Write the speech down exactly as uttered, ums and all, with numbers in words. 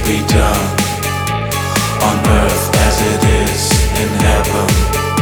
be done on earth as it is in heaven.